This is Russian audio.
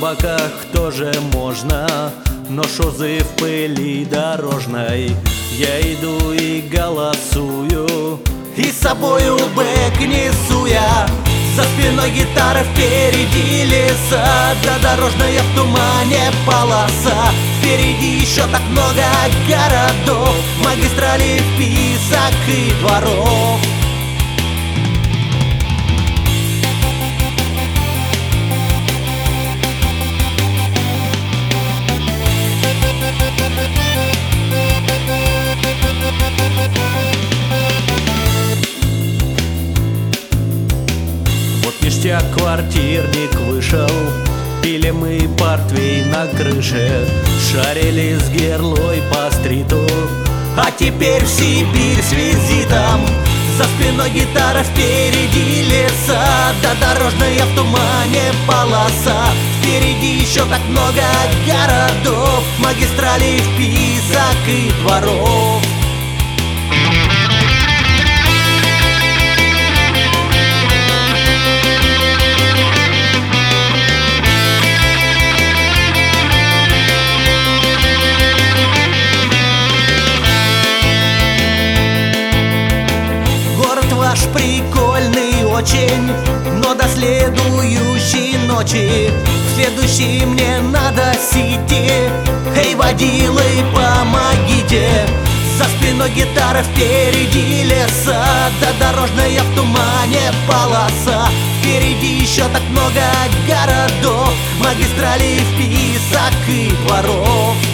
собаках тоже можно, но шозы в пыли дорожной. Я иду и голосую, и с собою бэк несу я. За спиной гитара, впереди леса, да дорожная в тумане полоса. Впереди еще так много городов, магистрали, вписок и дворов. Ништяк, квартирник вышел, пили мы портвейн на крыше, шарили с герлой по стриту, а теперь в Сибирь с визитом. За спиной гитара, впереди леса, да дорожная в тумане полоса. Впереди еще так много городов, магистрали, вписок и дворов. Ваш прикольный очень, но до следующей ночи. В следующий мне надо сити. Эй, водилы, помогите! За спиной гитара, впереди леса, да дорожная в тумане полоса. Впереди еще так много городов, магистрали, вписок и дворов.